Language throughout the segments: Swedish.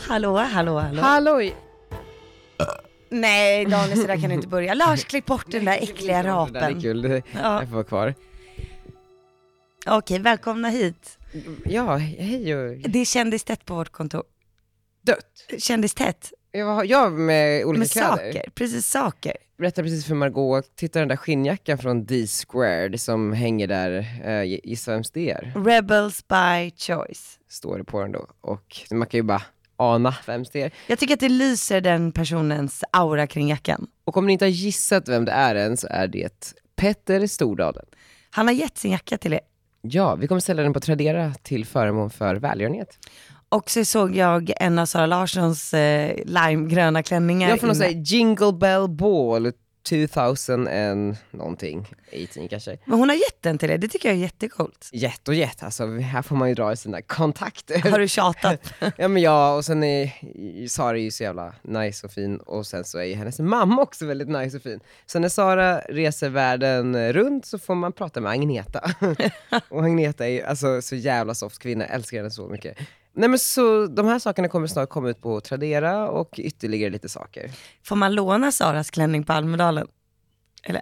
Hallå. Halloj. Nej, Daniel, så där kan du inte börja. Lars, klipp bort den där äckliga rapen. Det där är kul, jag får vara kvar. Okej, välkomna hit. Ja, hej och... Det är kändistätt på vårt kontor. Dött. Kändistätt. Jag med olika med kläder. Saker, precis saker. Berättade precis för Margot, titta den där skinnjackan från D-Squared som hänger där, gissa vems det är. Rebels by choice. Står det på den då, och man kan ju bara ana vems det är. Jag tycker att det lyser den personens aura kring jackan. Och om ni inte har gissat vem det är än, så är det Petter Stordalen. Han har gett sin jacka till er. Ja, vi kommer ställa den på Tradera till förmån för välgörenhet. Och så såg jag en av Sara Larssons limegröna klänningar. Jag får nog säga Jingle Bell Ball 2000 and någonting, 18 kanske. Men hon har gett den till er, det tycker jag är jättecoolt. Alltså här får man ju dra i sina kontakter. Har du tjatat? Ja, men ja, och sen är Sara ju så jävla nice och fin, och sen så är ju hennes mamma också väldigt nice och fin. Så när Sara reser världen runt så får man prata med Agneta. Och Agneta är ju alltså så jävla soft kvinna, älskar henne så mycket. Nej, men så de här sakerna kommer snart komma ut på Tradera och ytterligare lite saker. Får man låna Saras klänning på Almedalen? Eller?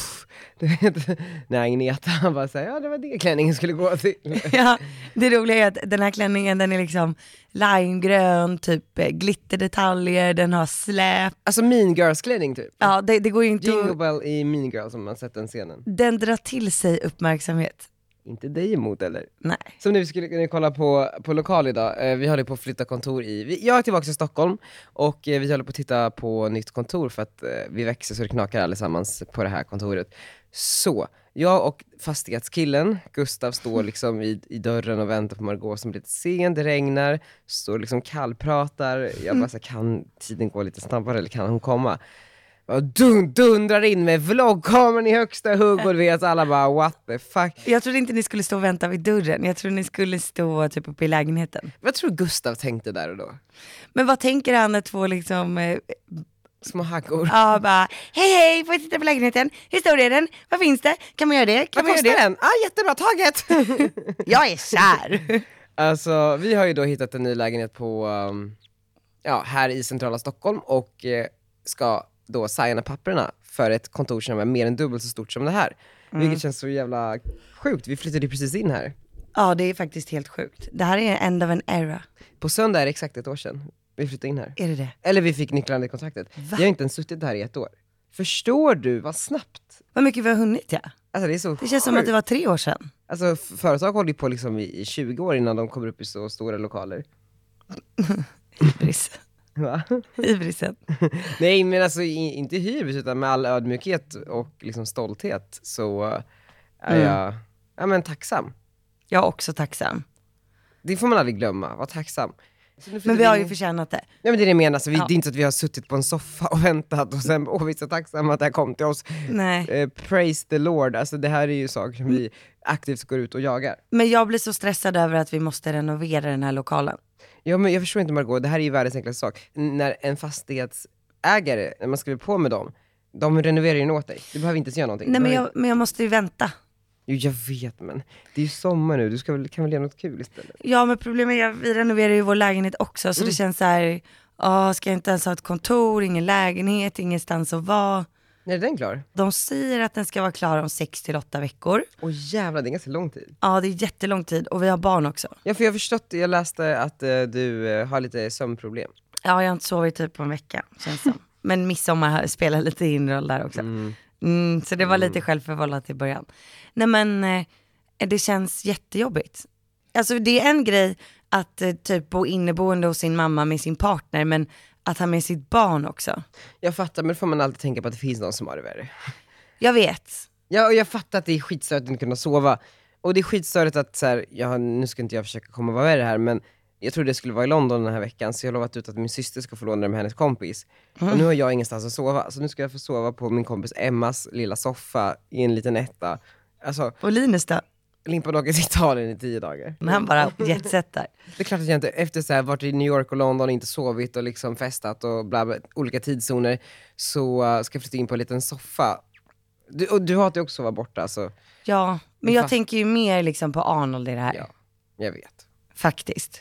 När Agneta bara säger, ja, det var det klänningen skulle gå till. Ja, det roliga är att den här klänningen, den är liksom limegrön, typ glitterdetaljer, den har släp. Alltså Mean Girls klänning typ. Ja, det går ju inte. Jingle Bell i Mean Girls som man sett den scenen. Den drar till sig uppmärksamhet. Inte dig emot eller? Nej. Som nu skulle ni kolla på lokal idag. Vi håller på att flytta kontor jag är tillbaka i Stockholm, och vi håller på att titta på nytt kontor för att vi växer så det knakar allesammans på det här kontoret. Så jag och fastighetskillen Gustav står liksom i dörren och väntar på Margot som blir lite sen, det regnar, står liksom kallpratar. Jag bara så här, kan tiden gå lite snabbare eller kan hon komma? Och dundrar in med vloggkameran i högsta hugg, och vet alla bara what the fuck. Jag trodde inte ni skulle stå och vänta vid dörren. Jag trodde ni skulle stå typ uppe i lägenheten. Vad tror Gustav tänkte där och då? Men vad tänker han när två liksom små hackor. Ja, bara hej, får jag titta på lägenheten? Hur stor är den? Vad finns det? Kan man göra det? Kan vad man göra kostar den? Jättebra, taget! Jag är kär. Alltså, vi har ju då hittat en ny lägenhet på här i centrala Stockholm, och ska då signa papperna för ett kontor som är mer än dubbelt så stort som det här. Vilket känns så jävla sjukt. Vi flyttade precis in här. Ja, det är faktiskt helt sjukt. Det här är end of an era. På söndag är det exakt ett år sedan vi flyttade in här. Är det det? Eller vi fick nycklarna i kontraktet. Va? Jag har inte ens suttit här i ett år. Förstår du vad snabbt? Vad mycket vi har hunnit, ja. Alltså det är så Det känns som att det var 3 år sedan. Alltså företag håller ju på liksom i 20 år innan de kommer upp i så stora lokaler. Hybris. Va? Hybrisen. Nej, men alltså inte hybris, utan med all ödmjukhet och liksom stolthet så är jag tacksam. Jag är också tacksam. Det får man aldrig glömma, var tacksam. Men vi har ju förtjänat det. Ja, men det är det jag menar, alltså, det är inte så att vi har suttit på en soffa och väntat och sen vi är så tacksamma att det här kom till oss. Nej. Praise the Lord, alltså det här är ju saker som vi aktivt går ut och jagar. Men jag blir så stressad över att vi måste renovera den här lokalen. Ja, men jag förstår inte, Margot, det här är ju världens enklaste sak. När en fastighetsägare, när man skriver på med dem, de renoverar ju åt dig. Du behöver inte göra någonting. Nej, men jag måste ju vänta. Jo, jag vet, men det är ju sommar nu. Du kan väl göra något kul istället. Ja, men problemet är att vi renoverar ju vår lägenhet också. Så det känns så här, ska jag inte ens ha ett kontor, ingen lägenhet, ingenstans att vara. Är den klar? De säger att den ska vara klar om 6-8 veckor. Åh jävlar, det är ganska lång tid. Ja, det är jättelång tid och vi har barn också. Ja, för jag har förstått, jag läste att du har lite sömnproblem. Ja, jag har inte sovit typ på en vecka, känns som. Men midsommar spelar lite in roll där också. Så det var lite självförvållat i början. Nej, men det känns jättejobbigt. Alltså det är en grej att typ bo inneboende hos sin mamma med sin partner, men att ha med sitt barn också. Jag fattar, men då får man alltid tänka på att det finns någon som har det värre. Jag vet. Ja, och jag fattar att det är skitstörigt att inte kunna sova. Och det är skitstörigt att så här, nu ska inte jag försöka komma vad värre här, men jag trodde det skulle vara i London den här veckan, så jag har lovat ut att min syster ska få låna det med hennes kompis. Och nu har jag ingenstans att sova, så nu ska jag få sova på min kompis Emmas lilla soffa i en liten etta. Alltså, Och Linus då? Limpa åker till Italien i 10 dagar. Men han bara jetsättar. Det är klart att jag inte, efter så här, varit i New York och London, inte sovit och liksom festat och bla bla, olika tidszoner, så ska jag flytta in på en liten soffa. Du hatar ju också att vara borta, så. Ja, men jag tänker ju mer liksom på Arnold i det här. Ja, jag vet. Faktiskt.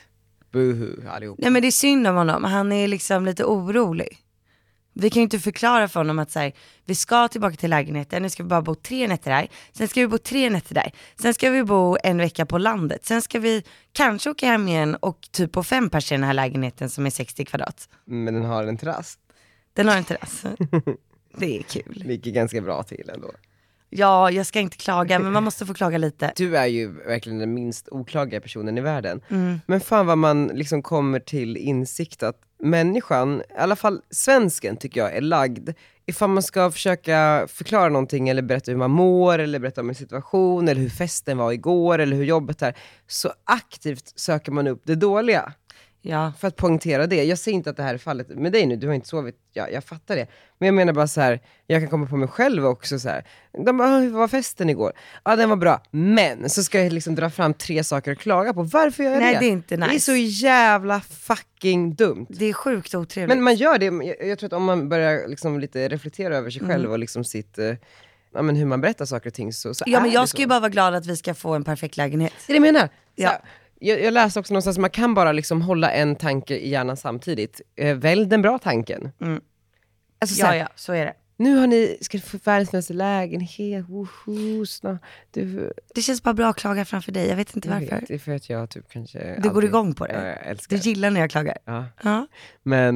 Buhu allihop. Nej men det är synd om honom, han är liksom lite orolig. Vi kan ju inte förklara för honom att så här, vi ska tillbaka till lägenheten, nu ska vi bara bo 3 nätter där, sen ska vi bo 3 nätter där, sen ska vi bo en vecka på landet, sen ska vi kanske åka hem igen och typ på 5 personer i den här lägenheten som är 60 kvadrat. Men den har en terrass. Den har en terrass. Det är kul. Ligger ganska bra till ändå. Ja, jag ska inte klaga, men man måste få klaga lite. Du är ju verkligen den minst oklagiga personen i världen. Men fan vad man liksom kommer till insikt att människan, i alla fall svensken tycker jag, är lagd. Ifall man ska försöka förklara någonting eller berätta hur man mår eller berätta om en situation eller hur festen var igår eller hur jobbet är, så aktivt söker man upp det dåliga. Ja. För att poängtera det. Jag säger inte att det här är fallet med dig nu, du har inte sovit, jag fattar det. Men jag menar bara så här, jag kan komma på mig själv också så här. De bara, hur var festen igår? Ja, den var bra. Men så ska jag liksom dra fram 3 saker att klaga på. Varför gör jag det? Nej, det är inte nice. Det är så jävla fucking dumt. Det är sjukt otrevligt. Men man gör det, jag tror att om man börjar liksom lite reflektera över sig själv och liksom sitt, ja, men hur man berättar saker och ting så ja, men jag det ska så. ju bara vara glad att vi ska få en perfekt lägenhet. Det är det jag menar. Ja. Jag läste också någonstans att man kan bara liksom hålla en tanke i hjärnan samtidigt. Välj den bra tanken. Alltså, så här, Ja, så är det. nu har ni, ska få världens finaste lägenhet, woho, du, Det känns bara bra att klaga framför dig, jag vet inte varför. det är för att jag typ kanske Du går igång på det. Ja, jag älskar Du gillar när jag klagar. Ja. Men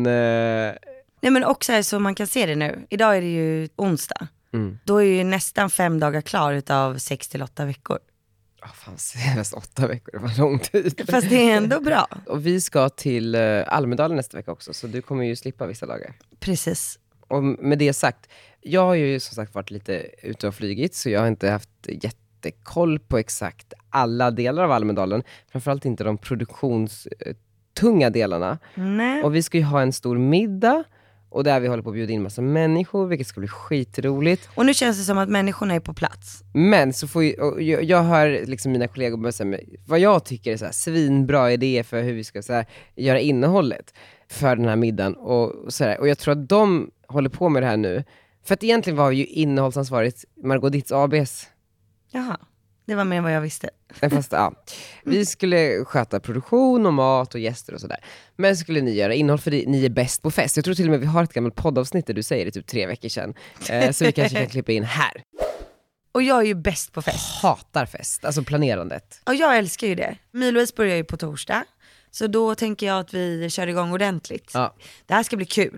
Nej men också här, så man kan se det nu. Idag är det ju onsdag. Då är ju nästan 5 dagar klar utav 6 till 8 veckor. fan, senast 8 veckor, det var lång tid. Fast det är ändå bra. Och vi ska till Almedalen nästa vecka också, så du kommer ju slippa vissa dagar. Precis. Och med det sagt, jag har ju som sagt varit lite ute och flygit, så jag har inte haft jättekoll på exakt alla delar av Almedalen. Framförallt inte de produktionstunga delarna. Nej. Och vi ska ju ha en stor middag, och där vi håller på att bjuda in massa människor, vilket ska bli skitroligt. Och nu känns det som att människorna är på plats. Men så får jag hör liksom mina kollegor börja säga vad jag tycker är så här, svinbra idé för hur vi ska så här, göra innehållet för den här middagen. Och jag tror att de håller på med det här nu. För att egentligen var ju innehållsansvarigt Margot Dietz ABs. Jaha, det var mer än vad jag visste. Fast, ja. Vi skulle sköta produktion och mat och gäster och sådär. Men skulle ni göra innehåll, för ni är bäst på fest. Jag tror till och med vi har ett gammalt poddavsnitt där du säger det typ 3 veckor sedan. Så vi kanske kan klippa in här. Och jag är ju bäst på fest. Hatar fest, alltså planerandet. Och jag älskar ju det. Milo-Louise börjar ju på torsdag. Så då tänker jag att vi kör igång ordentligt. Ja. Det här ska bli kul.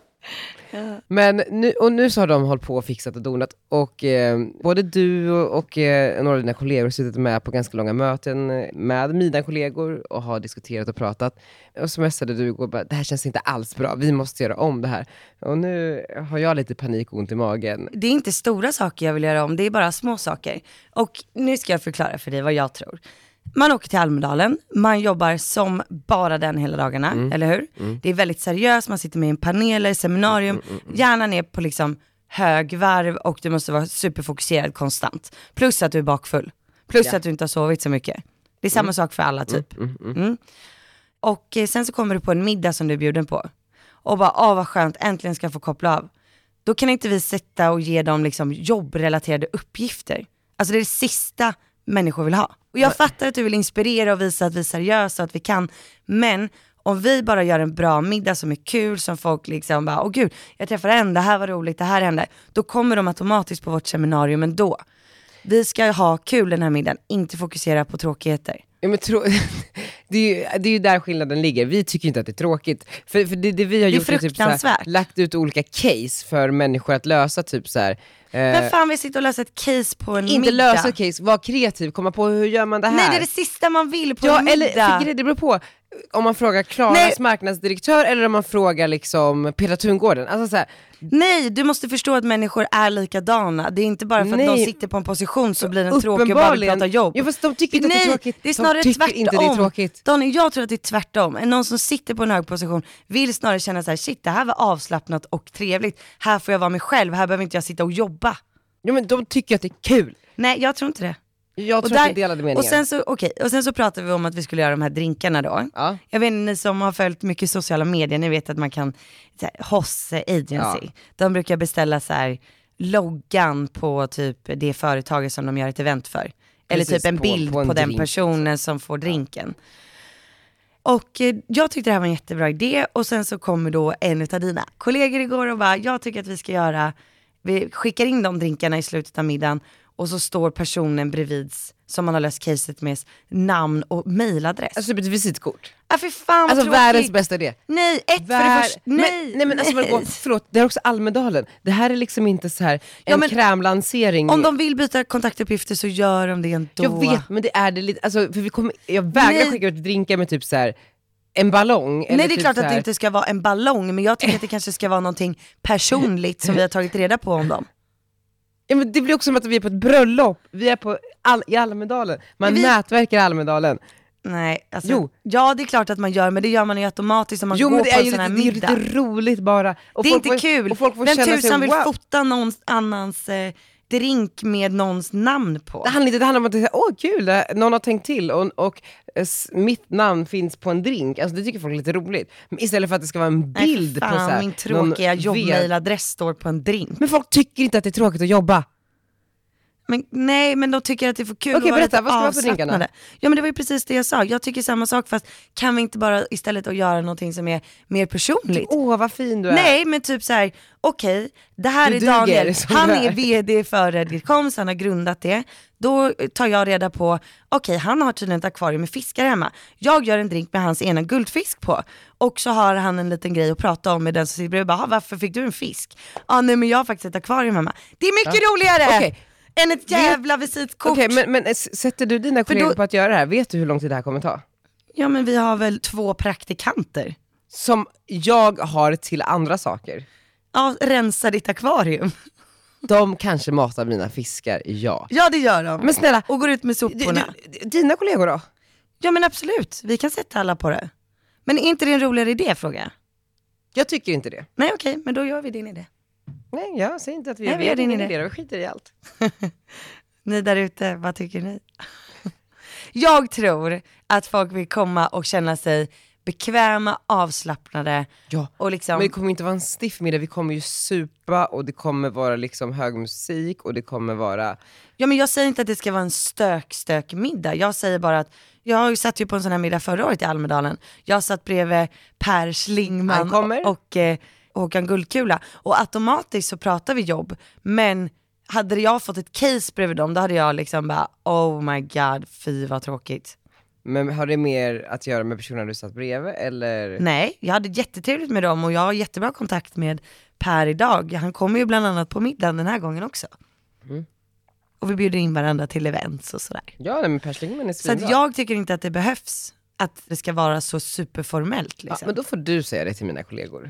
Men nu så har de hållit på och fixat och donat. Och både du och några av dina kollegor har suttit med på ganska långa möten med mina kollegor och har diskuterat och pratat. Och så messade du och bara, det här känns inte alls bra, vi måste göra om det här. Och nu har jag lite panik och ont i magen. Det är inte stora saker jag vill göra om, det är bara små saker. Och nu ska jag förklara för dig vad jag tror. Man åker till Almedalen, man jobbar som bara den hela dagarna, eller hur? Det är väldigt seriöst, man sitter med i en panel eller seminarium, hjärnan är på liksom högvarv och du måste vara superfokuserad konstant. Plus att du är bakfull, plus att du inte har sovit så mycket. Det är samma sak för alla typ. Och sen så kommer du på en middag som du är bjuden på. Och bara, vad skönt, äntligen ska jag få koppla av. Då kan inte vi sätta och ge dem liksom jobbrelaterade uppgifter. Alltså det är det sista människor vill ha. Och jag fattar att du vill inspirera och visa att vi är seriösa och att vi kan. Men om vi bara gör en bra middag som är kul, som folk liksom bara, åh gud, jag träffar en, det här var roligt, det här hände. Då kommer de automatiskt på vårt seminarium ändå. Vi ska ha kul den här middagen, inte fokusera på tråkigheter. Ja, men det är ju där skillnaden ligger. Vi tycker inte att det är tråkigt. För det vi har gjort är typ såhär, lagt ut olika case för människor att lösa typ såhär. Men fan vi sitter och löser ett case på en inte middag. Inte lösa ett case, var kreativ, komma på hur gör man det här. Nej, det är det sista man vill på en middag. Eller, det beror på om man frågar Klaras marknadsdirektör eller om man frågar liksom Petra Tungården. Alltså så här, nej, du måste förstå att människor är likadana. Det är inte bara för att de sitter på en position så blir den tråkig och bara vill prata jobb. Ja, fast de tycker inte att det är tråkigt. Det är snarare tvärtom. Inte det är tråkigt. Daniel, jag tror att det är tvärtom. Någon som sitter på en hög position vill snarare känna så här: shit, det här var avslappnat och trevligt. Här får jag vara mig själv, här behöver inte jag sitta och jobba. Ja, men de tycker att det är kul. Nej, jag tror inte det. Jag tror att det är delade meningar. Och sen så pratade vi om att vi skulle göra de här drinkarna då. Ja. Jag vet inte, ni som har följt mycket sociala medier, ni vet att man kan, Hoss Agency, de brukar beställa så här loggan på typ det företaget som de gör ett event för. Eller typ en bild på den personen som får drinken. Och jag tyckte det här var en jättebra idé. Och sen så kommer då en av dina kollegor igår och bara, jag tycker att vi skickar in de drinkarna i slutet av middagen. Och så står personen bredvid som man har löst caset med namn och mailadress. Alltså typ ett visitkort. För fan vad Alltså tråkigt. världens bästa idé. Nej, för det första. Nej, men alltså förlåt, det är också Almedalen. Det här är liksom inte så här en krämlansering. Om de vill byta kontaktuppgifter så gör de det ändå. Jag vet, men det är det lite, alltså, för jag vägrar skicka ut drinkar med typ så här en ballong. Eller nej, det är typ klart att det inte ska vara en ballong, men jag tycker att det kanske ska vara någonting personligt som vi har tagit reda på om dem. Ja, men det blir också som att vi är på ett bröllop. Vi är i Almedalen. Man nätverkar i Almedalen. Nej, alltså, ja det är klart att man gör, men det gör man ju automatiskt om man går på en sån här middag. Det är lite roligt bara. Och det är inte kul. Och folk får vem känna tusan sig, vill fota någon annans drink med någons namn på? Det handlar om att det är kul, någon har tänkt till och mitt namn finns på en drink. Alltså det tycker folk är lite roligt. Men istället för att det ska vara en bild på så här, min tråkiga jobbmailadress står på en drink. Men folk tycker inte att det är tråkigt att jobba. Men de tycker att det är för kul. Okej, berätta, vad ska vara på drinkarna? Ja, men det var ju precis det jag sa. Jag tycker samma sak, fast kan vi inte bara istället att göra någonting som är mer personligt? Vad fin du är. Nej, men typ så här, okej, det här är Daniel. Han är vd för Reddit.com, så han har grundat det. Då tar jag reda på, okej, han har tydligen ett akvarium med fiskar hemma. Jag gör en drink med hans ena guldfisk på. Och så har han en liten grej att prata om med den som sitter bredvid. Bara, varför fick du en fisk? Nej, men jag har faktiskt ett akvarium hemma. Det är mycket roligare! Okay. Än ett jävla visitkort. Okej, men sätter du dina kollegor på att göra det här? Vet du hur lång tid det här kommer ta? Ja, men vi har väl 2 praktikanter. Som jag har till andra saker. Ja, rensa ditt akvarium. De kanske matar mina fiskar, ja. Ja, det gör de. Men snälla. Och går ut med soporna. Dina kollegor då? Ja, men absolut. Vi kan sätta alla på det. Men är inte det en roligare idé, fråga jag? Jag tycker inte det. Nej, okej, men då gör vi din idé. Nej, jag säger inte att vi gör din idé. Vi skiter i allt. Ni där ute, vad tycker ni? Jag tror att folk vill komma och känna sig bekväma, avslappnade. Ja, och liksom... men det kommer inte vara en stiff middag. Vi kommer ju supa och det kommer vara liksom hög musik och det kommer vara... Ja, men jag säger inte att det ska vara en stök middag. Jag säger bara att jag satt ju på en sån här middag förra året i Almedalen. Jag satt bredvid Per Schlingman och Håkan Guldkula. Och automatiskt så pratar vi jobb. Men hade jag fått ett case bredvid dem, då hade jag liksom bara, oh my god, fy vad tråkigt. Men har det mer att göra med personerna du satt bredvid eller? Nej, jag hade jättetrevligt med dem och jag har jättebra kontakt med Per idag. Han kommer ju bland annat på middagen den här gången också. Mm. Och vi bjuder in varandra till events och sådär. Ja, men Per Schlingman är svinbra. Så att jag tycker inte att det behövs att det ska vara så superformellt liksom. Ja, men då får du säga det till mina kollegor.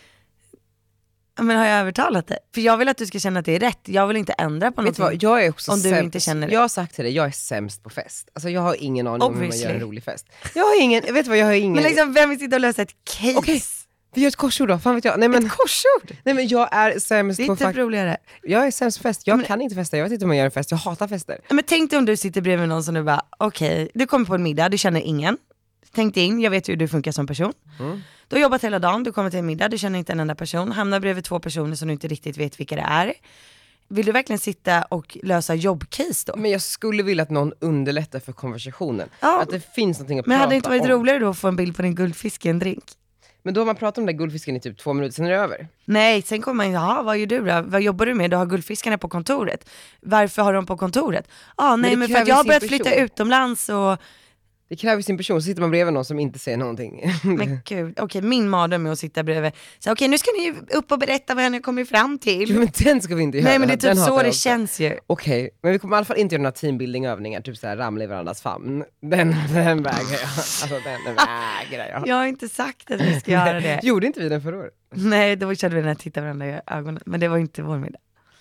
Men har jag övertalat det? För jag vill att du ska känna att det är rätt. Jag vill inte ändra på någonting. Vet du vad, jag är också om sämst. Du inte känner det. Jag har sagt till dig, jag är sämst på fest. Alltså jag har ingen aning om hur man gör en rolig fest. Jag har ingen, vet du vad, jag har ingen. Men liksom, vem vill sitta och lösa ett case? Okej, vi gör ett korsord då, fan vet jag. Nej, men, ett korsord? Nej, men jag är sämst på fest. Det är inte roligare. Jag är sämst på fest, jag kan inte festa, jag vet inte hur man gör en fest, jag hatar fester. Men tänk dig om du sitter bredvid någon som du bara, okej, du kommer på en middag, du känner ingen. Tänk dig in, jag vet hur du funkar som person. Du har jobbat hela dagen, du kommer till en middag, du känner inte en enda person. Hamnar bredvid 2 personer som du inte riktigt vet vilka det är. Vill du verkligen sitta och lösa jobbcase då? Men jag skulle vilja att någon underlättar för konversationen. Ja. Att det finns någonting att prata om. Men hade det inte varit roligare då att få en bild på din guldfisk i en drink? Men då har man pratat om den där guldfisken i typ 2 minuter, sen är det över. Nej, sen kommer man ju, vad gör du då? Vad jobbar du med? Du har guldfiskarna på kontoret. Varför har de på kontoret? Nej, men för att jag har börjat flytta utomlands och... Det kräver sin person, så sitter man bredvid någon som inte säger någonting. Men gud, okej, min mardröm är att sitta bredvid. Så okej, nu ska ni upp och berätta vad ni kommer fram till. Jo, men den ska vi inte göra. Nej, men det är typ så det känns ju. Okej, men vi kommer i alla fall inte göra några teambuilding-övningar, typ såhär ramla i varandras famn. Den vägrar jag. Alltså den vägrar jag. Jag har inte sagt att vi ska göra det. Gjorde inte vi den förra året? Nej, då körde vi den här titta varandra i ögonen. Men det var inte vår middag.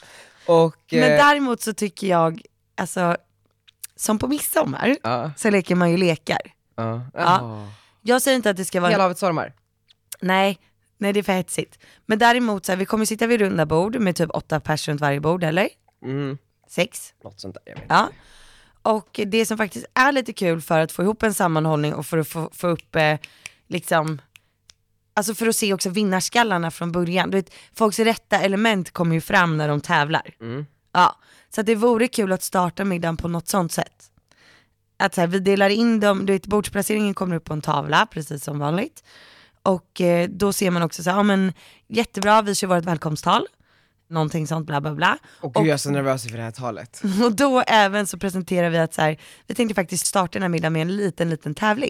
Men däremot så tycker jag, alltså... Som på midsommar så leker man ju lekar. Jag säger inte att det ska vara... Hela havet stormar? Nej, det är för hetsigt. Men däremot så här, vi kommer sitta vid runda bord med typ 8 personer runt varje bord, eller? 6? Något sånt där, jag vet. Ja. Och det som faktiskt är lite kul för att få ihop en sammanhållning och för att få upp liksom... Alltså för att se också vinnarskallarna från början. Du vet, folks rätta element kommer ju fram när de tävlar. Ja. Så att det vore kul att starta middagen på något sånt sätt. att så här, vi delar in dem, du vet, bordsplaceringen kommer upp på en tavla, precis som vanligt. Och då ser man också så här, ja men jättebra, vi kör vårt välkomsttal. Någonting sånt, bla bla bla. Och gud, jag är så nervös för det här talet. Och då även så presenterar vi att så här, vi tänkte faktiskt starta den här middagen med en liten tävling.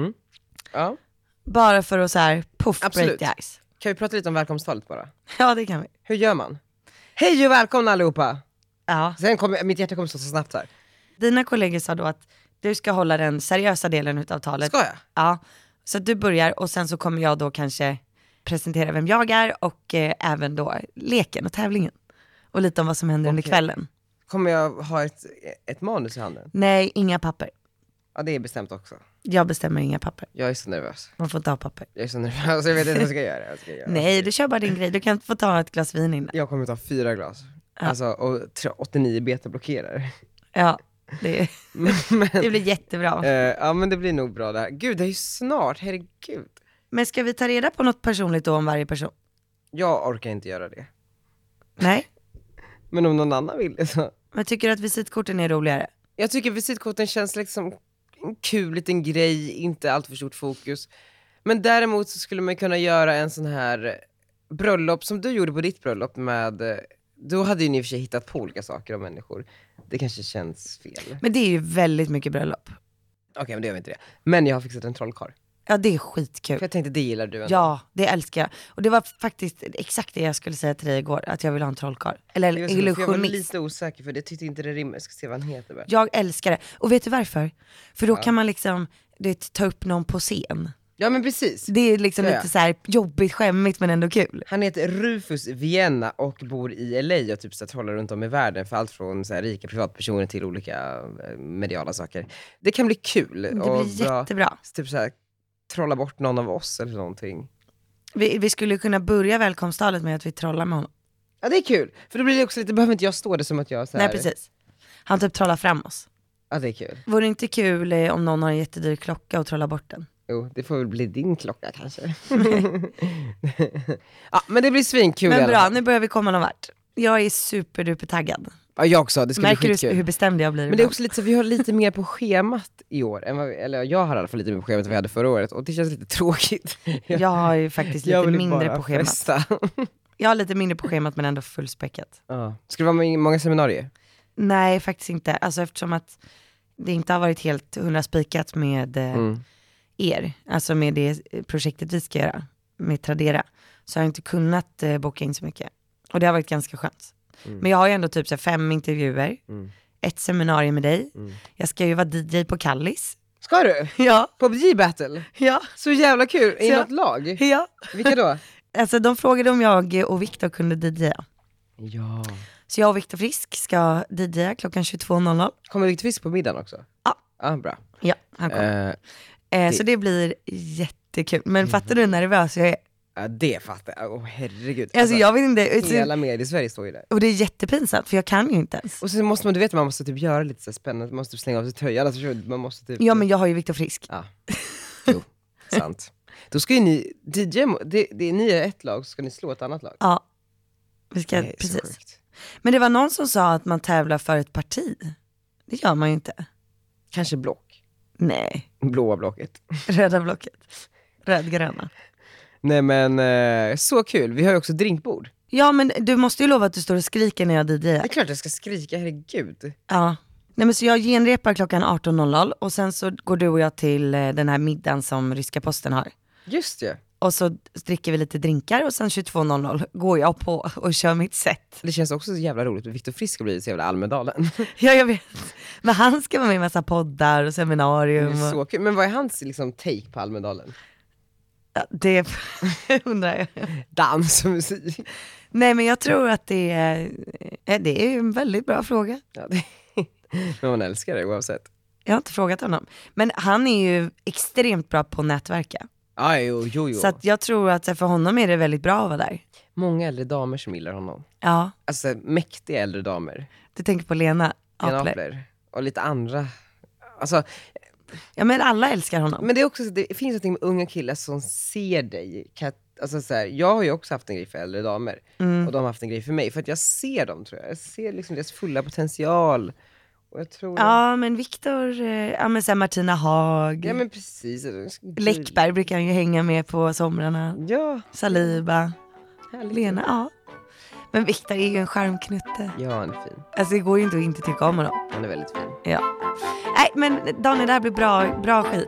Ja. Bara för att så här, puff, Absolut. break the ice. Kan vi prata lite om välkomsttalet bara? Ja, det kan vi. Hur gör man? Hej och välkomna allihopa! Ja. Sen mitt hjärta kommer stå så snabbt här. Dina kollegor sa då att du ska hålla den seriösa delen utav talet. Ska jag? Ja, så att du börjar och sen så kommer jag då kanske presentera vem jag är och även då leken och tävlingen. Och lite om vad som händer under kvällen. Kommer jag ha ett manus i handen? Nej, inga papper. Ja, det är bestämt också. Jag bestämmer inga papper. Jag är så nervös. Man får inte ha papper. Jag är så nervös, jag vet inte vad jag ska göra. Nej, du kör bara din grej. Du kan få ta ett glas vin innan. Jag kommer ta 4 glas. Ja. Alltså, och 89 betablockerare. Ja, det blir jättebra. Ja, men det blir nog bra det här. Gud, det är ju snart, herregud. Men ska vi ta reda på något personligt då om varje person? Jag orkar inte göra det. Nej? Men om någon annan vill det så. Men tycker du att visitkorten är roligare? Jag tycker visitkorten känns liksom en kul liten grej, inte allt för stort fokus. Men däremot så skulle man kunna göra en sån här bröllop som du gjorde på ditt bröllop med, då hade ju ni i och för sig hittat på olika saker om människor. Det kanske känns fel. Men det är ju väldigt mycket bröllop. Okej, men det gör vi inte det. Men jag har fixat en trollkarl. Ja, det är skitkul. För jag tänkte, det gillar du ändå. Ja, det älskar jag. Och det var faktiskt exakt det jag skulle säga till dig igår, att jag vill ha en trollkarl. Eller Jag var illusionist. lite osäker för det tyckte inte det rimmar. Jag ska se vad han heter bara. Jag älskar det. Och vet du varför? För då kan man liksom ta upp någon på scen. Ja, men precis. Det är liksom Ja. lite så här jobbigt, skämmigt men ändå kul. Han heter Rufus Vienna och bor i LA och typ så här trollar runt om i världen för allt från så här rika privatpersoner till olika mediala saker. Det kan bli kul. Det blir jättebra. Typ så här, trolla bort någon av oss eller någonting. Vi skulle kunna börja välkomsttalet med att vi trollar med honom. Ja, det är kul. För då blir det också lite, behöver inte jag stå det som att jag så här. Nej, precis. Han typ trollar fram oss. Ja, det är kul. Vore det inte kul om någon har en jättedyr klocka och trollar bort den? Jo, det får väl bli din klocka kanske. Ja, men det blir svinkul. Men i alla bra, fall. nu börjar vi komma någon vart. Jag är superduper taggad. Ja, jag också. Det ska Märker bli du skitkul. hur bestämd jag blir? Men det är också lite så, vi har lite mer på schemat i år än eller jag har i alla fall lite mer på schemat än vi hade förra året, och det känns lite tråkigt. Jag har ju faktiskt Jag lite vill mindre bara på schemat. festa. Jag har lite mindre på schemat men ändå fullspäckat. Ja. Ska det vara många seminarier? Nej, faktiskt inte. Alltså eftersom att det inte har varit helt 100 spikat med er, alltså med det projektet vi ska göra med Tradera, så har jag inte kunnat boka in så mycket. Och det har varit ganska skönt. Men jag har ju ändå typ så här 5 intervjuer, ett seminarium med dig. Jag ska ju vara DJ på Kallis. Ska du? Ja. På J-battle? Ja. Så jävla kul, i Så- något lag? Ja. Vilka då? Alltså de frågade om jag och Viktor kunde DJa. Ja. Så jag och Viktor Frisk ska DJa klockan 22.00. Kommer Victor Fisk på middagen också? Ja. Ja, bra. Ja, han kommer. Så det blir jättekul. Men fattar du hur nervös jag är? Ja, det fattar jag. Åh, herregud. Alltså jag vet inte. Hela Mediesverige står ju där. Och det är jättepinsamt för jag kan ju inte ens. Och så måste man, du vet, man måste typ göra lite så här spännande, man måste typ slänga av sig tröjan, alltså, man måste typ... Ja men jag har ju Viktor Frisk. Ja, jo, sant. Då ska ju ni, DJ, ni är ett lag, så ska ni slå ett annat lag. Ja. Vi ska, Det är så precis. sjukt. Men det var någon som sa att man tävlar för ett parti. Det gör man ju inte. Kanske block. Nej, Blåa blocket. röda blocket. Rödgröna. Nej men, så kul. Vi har ju också drinkbord. Ja men du måste ju lova att du står och skriker när jag Det DJar. är klart jag ska skrika, herregud. Ja. Nej men så jag genrepar klockan 18.00 och sen så går du och jag till den här middagen som ryska posten har. Just det. Och så dricker vi lite drinkar och sen 22.00 går jag på och kör mitt set. Det känns också så jävla roligt. Victor Frisk har blivit så jävla Almedalen. Ja jag vet. Men han ska vara med i massa poddar och Det seminarium. är Och... så kul. Men vad är hans liksom take på Almedalen? Ja, det undrar jag. Dans och musik. Nej men jag tror att det är en väldigt bra fråga. Ja, men man älskar det oavsett. Jag har inte frågat honom. Men han är ju extremt bra på att nätverka. Ja, jo. Så att jag tror att för honom är det väldigt bra att vara där. Många äldre damer som gillar honom. Ja, Alltså mäktiga äldre damer. du tänker på Lena Lena Apler. Apler. Och lite andra. Alltså, Ja men alla älskar honom. men det är också så, det finns något med unga killar som ser dig. Alltså så här, jag har ju också haft en grej för äldre damer. Och de har haft en grej för mig. För att jag ser dem, tror jag. Jag ser liksom deras fulla potential. Och jag tror Ja, men Viktor, ja men sen Martina Haag. Ja men precis. Läckberg brukar han ju hänga med på somrarna. Ja. Saliba. Härligt. Lena, ja. Men Viktor är ju en charmknutte. Ja, han är fin. Alltså det går ju inte att inte tycka om honom. Han är väldigt fin. Ja. Nej men Daniel, det här blir bra skit.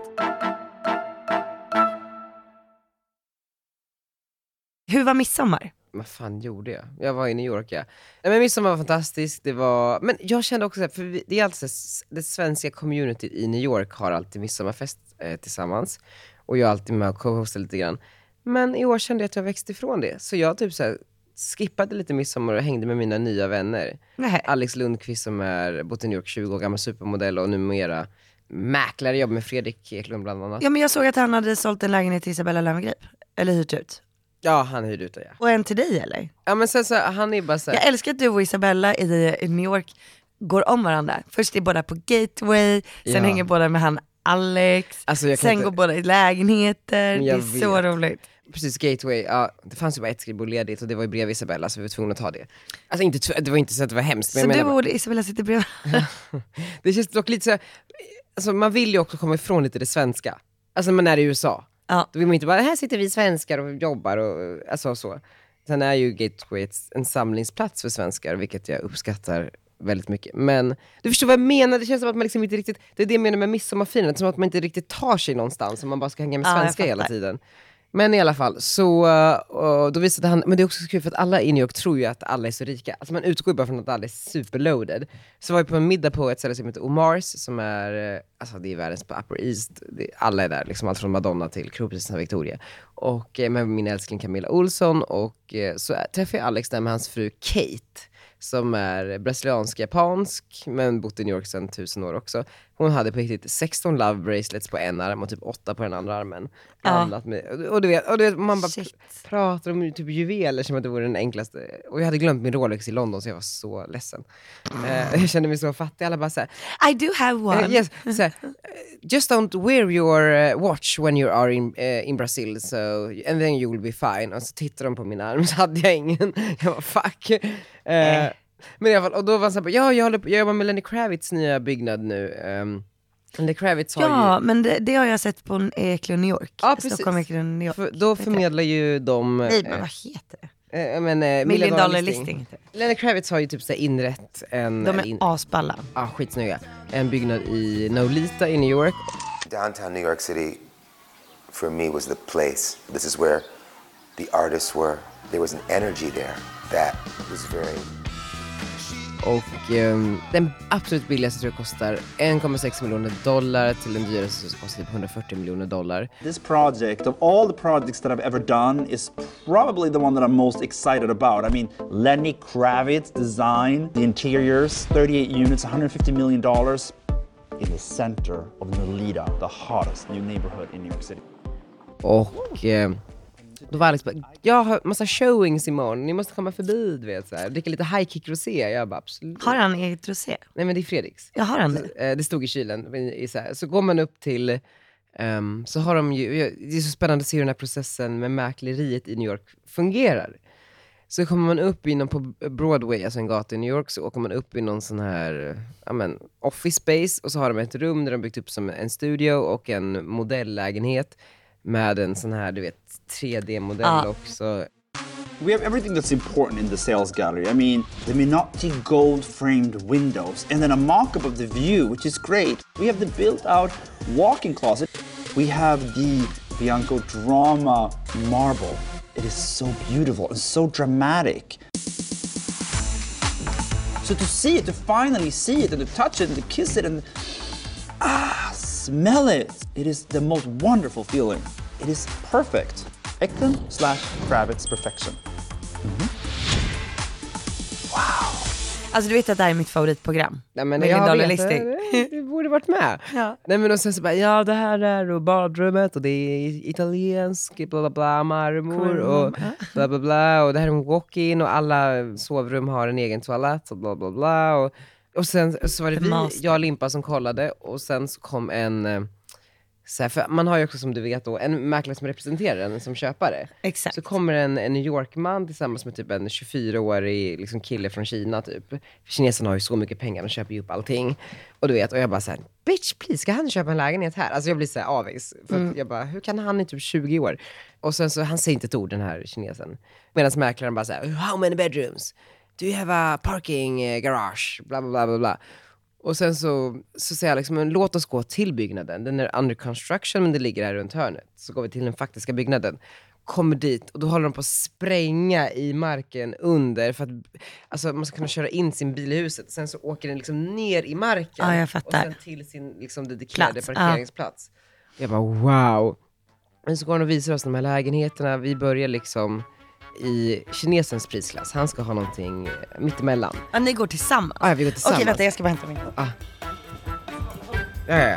Hur var midsommar? Vad fan gjorde jag? Jag var i New York, ja. Nej, men midsommar var fantastiskt, det var... Men jag kände också, för det är alltid så, det svenska communityt i New York har alltid midsommarfest tillsammans. Och jag är alltid med och co-hostar lite grann. Men i år kände jag att jag växte ifrån det. Så jag typ så här, skippade lite midsommar och hängde med mina nya vänner. Nej. Alex Lundqvist som är bott i New York 20 år, gammal supermodell och numera mäklare, jobbar med Fredrik Eklund bland annat. Ja men jag såg att han hade sålt en lägenhet till Isabella Löwengrip. Eller hyrt ut. Ja, han hyrde ut det, ja. Och en till dig eller? Ja men sen så, han är bara så här... Jag älskar att du och Isabella i New York går om varandra. Först är båda på Gateway, sen hänger båda med han Alex, alltså, sen går båda i lägenheter. Det är vet. så roligt. Precis, Gateway, ja, det fanns ju bara ett skrivbord ledigt och det var ju bredvid Isabella så vi var tvungna att ta det. Alltså det var inte så att det var hemskt. Men så jag du och Isabella sitter bredvid? Det känns dock lite så här, alltså man vill ju också komma ifrån lite det svenska. Alltså man är i USA. Ja. Då vill man inte bara, här sitter vi svenskar och jobbar och alltså så. Sen är ju Gateway en samlingsplats för svenskar, vilket jag uppskattar väldigt mycket. Men du förstår vad jag menar, det känns som att man liksom inte riktigt, det är det jag menar med midsommarfirandet, som att man inte riktigt tar sig någonstans och man bara ska hänga med svenskar hela tiden. Men i alla fall, så då visade han, men det är också så kul för att alla i New York tror ju att alla är så rika. Alltså man utgår ju bara från att alla är superloaded. Så var vi på en middag på ett ställe som heter Omars, som är, alltså det är världens på Upper East. Alla är där, liksom allt från Madonna till kronprinsessan Victoria. Och med min älskling Camilla Olsson, och så träffade jag Alex där med hans fru Kate, som är brasiliansk-japansk, men bott i New York sedan 1000 år också. Hon hade på riktigt 16 love bracelets på en arm och typ 8 på den andra armen. Ja. Och du vet, man bara pratar om typ juveler som att det vore den enklaste. Och jag hade glömt min Rolex i London så jag var så ledsen. Jag kände mig så fattig. Alla bara såhär, I do have one. Yes, såhär, just don't wear your watch when you are in Brazil, so, and then you will be fine. Och så tittade de på min arm så hade jag ingen. Jag var fuck. Men i alla fall, och då var han såhär, jag jobbar med Lenny Kravitz nya byggnad nu. Lenny Kravitz har ju... men det har jag sett på Eklund New York. Ja, precis. Stockholm Eklund New York. Då förmedlar ju de... Nej, men vad heter det? Million Dollar listing. Lenny Kravitz har ju typ så inrett en... De är asballa. Ja, skitsnygga. En byggnad i Nolita i New York. Downtown New York City, for me, was the place. This is where the artists were. There was an energy there that was very... Och den absolut billigaste tror jag kostar $1,6 miljoner till den dyraste som kostar typ $140 miljoner. This project, of all the projects that I've ever done, is probably the one that I'm most excited about. I mean, Lenny Kravitz design, the interiors, 38 units, $150 million in the center of Nolita, the hottest new neighborhood in New York City. Och då var Alex bara, jag har massa showings imorgon, ni måste komma förbi, du vet, så här, dricka lite high kick rosé. Jag bara, absolut. Har han eget rosé? Nej, men det är Fredriks. Ja, har han det? Det stod i kylen. Så går man upp till, så har de ju, det är så spännande att se hur den här processen med mäkleriet i New York fungerar. Så kommer man upp inom på Broadway, alltså en gata i New York, så åker man upp i någon sån här office space, och så har de ett rum där de byggt upp som en studio och en modelllägenhet med en sån här, du vet, 3D-modell också. We have everything that's important in the sales gallery. I mean, the Minotti gold-framed windows, and then a mock-up of the view, which is great. We have the built-out walk-in closet. We have the Bianco Drama marble. It is so beautiful and so dramatic. So to see it, to finally see it, and to touch it, and to kiss it, and smell it. It is the most wonderful feeling. It is perfect. Eklund/Kravitz perfection. Wow. Alltså du vet att det här är mitt favoritprogram. Nej, men Million Dollar Listing. Du borde varit med. Ja. Nej, men och sen så bara, ja, det här är och badrummet och det är italiensk bla bla bla marmor och bla bla bla, och det här är en walk-in och alla sovrum har en egen toalett och bla bla bla, och sen så var det jag och Limpa som kollade, och sen så kom Så här, för man har ju också, som du vet då, en mäklare som representerar en som köpare. Exakt. Så kommer en New York-man tillsammans med typ en 24-årig liksom kille från Kina typ. För kineserna har ju så mycket pengar, de köper ju upp allting. Och du vet, och jag bara såhär, bitch please, ska han köpa en lägenhet här? Alltså jag blir såhär avis. För att jag bara, hur kan han i typ 20 år? Och sen så, han säger inte ett ord, den här kinesen. Medan mäklaren bara såhär, how many bedrooms? Do you have a parking garage? Bla bla bla bla bla. Och sen så säger jag liksom, låt oss gå till byggnaden. Den är under construction, men det ligger här runt hörnet. Så går vi till den faktiska byggnaden. Kommer dit och då håller de på att spränga i marken under. För att alltså, man ska kunna köra in sin bil i huset. Sen så åker den liksom ner i marken. Ja, jag fattar. Och sen till sin liksom, dedikerade Plats, parkeringsplats. Jag bara wow. Men så går han och visar oss de här lägenheterna. Vi börjar liksom i kinesens prisklass. Han ska ha någonting mittemellan. Ja, ni går tillsammans? Ja, vi går tillsammans. Okej, vänta, jag ska bara hämta min kopp. Ja.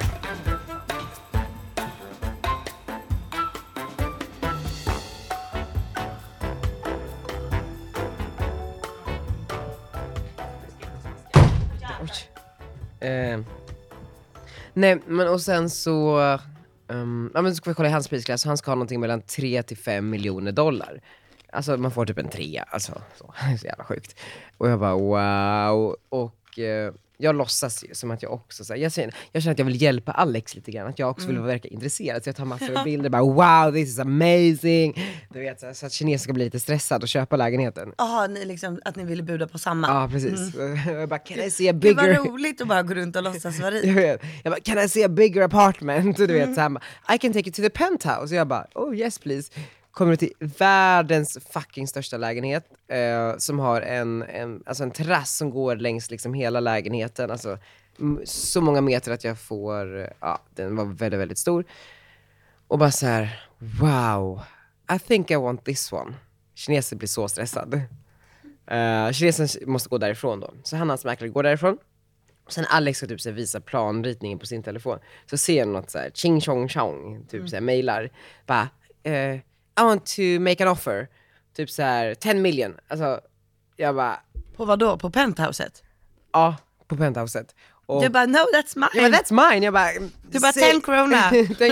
Nej, men och sen så ja, men så ska vi kolla i hans prisklass. Han ska ha någonting mellan 3 till 5 miljoner dollar. Alltså man får typ en 3. Alltså så, det är så jävla sjukt. Och jag bara wow. Och jag låtsas ju som att jag också så här, jag känner att jag vill hjälpa Alex lite grann, att jag också vill verka intresserad, så jag tar massor av bilder, bara wow, this is amazing, du vet, så att kinesen ska bli lite stressad och köpa lägenheten. Jaha, ni liksom, att ni ville buda på samma. Ja, precis. Jag bara, can I see a Det bigger... var roligt att bara gå runt och låtsas vara rik. Jag bara, can I see a bigger apartment? Och du vet, så här, I can take you to the penthouse. Och jag bara, oh yes please. Kommer till världens fucking största lägenhet som har alltså en terrass som går längs liksom hela lägenheten. Alltså så många meter att jag får, den var väldigt, väldigt stor. Och bara så här, wow, I think I want this one. Kinesen blir så stressad. Kinesen måste gå därifrån då. Så han och hans mäklare går därifrån. Sen Alex ska typ så här, visa planritningen på sin telefon. Så ser jag något så här, ching chong chong, typ så här, mailar. Bara, I want to make an offer. Typ så här 10 million. Alltså, jag bara... På vad då? På penthouset? Ja, på penthouset. Och, du bara, no that's mine. Ja, men that's mine. Jag bara... Du bara, 10 krona.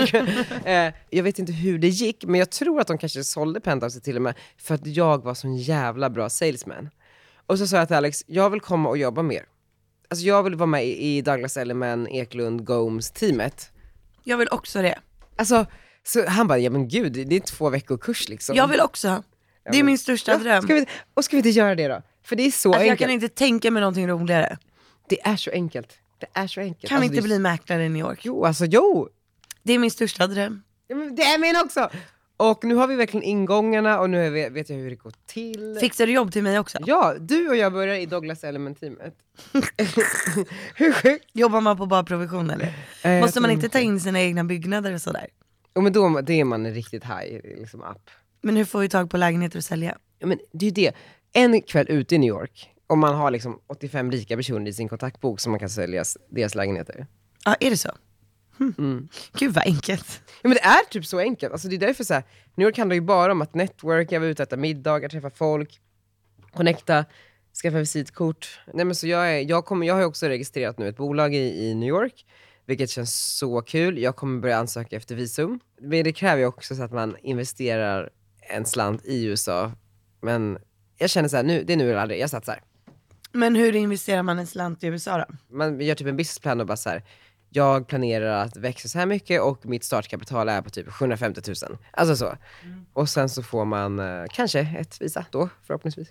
Jag vet inte hur det gick, men jag tror att de kanske sålde penthouset till och med för att jag var sån jävla bra salesman. Och så sa jag till Alex, jag vill komma och jobba mer. Alltså jag vill vara med i Douglas Elliman, Eklund, Gomes teamet. Jag vill också det. Alltså... Så han bara, ja men gud, det är 2 veckor kurs liksom. Jag vill också. Det är min största dröm. Ska vi inte göra det då? För det är så enkelt. Jag kan inte tänka mig någonting roligare. Det är så enkelt. Kan alltså, vi inte bli mäklare i New York? Jo. Det är min största dröm. Ja, men det är min också. Och nu har vi verkligen ingångarna och nu vet jag hur det går till. Fixar du jobb till mig också? Ja, du och jag börjar i Douglas Elliman-teamet. Hur sjukt? Jobbar man på bara provision eller? Måste man inte ta in sina egna byggnader och sådär? Ja, men då det är man riktigt high liksom up. Men hur får vi tag på lägenheter att sälja? Ja, men det är ju det. En kväll ute i New York, om man har liksom 85 rika personer i sin kontaktbok som man kan sälja deras lägenheter. Ja, är det så? Gud vad enkelt. Ja, men det är typ så enkelt. Alltså det är därför så här, New York handlar ju bara om att networka, vara ute och äta middagar, träffa folk, connecta, skaffa visitkort. Nej, men så jag har ju också registrerat nu ett bolag i New York, vilket känns så kul. Jag kommer börja ansöka efter visum. Men det kräver ju också så att man investerar en slant i USA. Men jag känner så här, det är nu eller aldrig, jag satsar. Men hur investerar man en slant i USA då? Man gör typ en businessplan och bara så här, jag planerar att växa så här mycket och mitt startkapital är på typ 750 000. Alltså så. Och sen så får man kanske ett visa då, förhoppningsvis.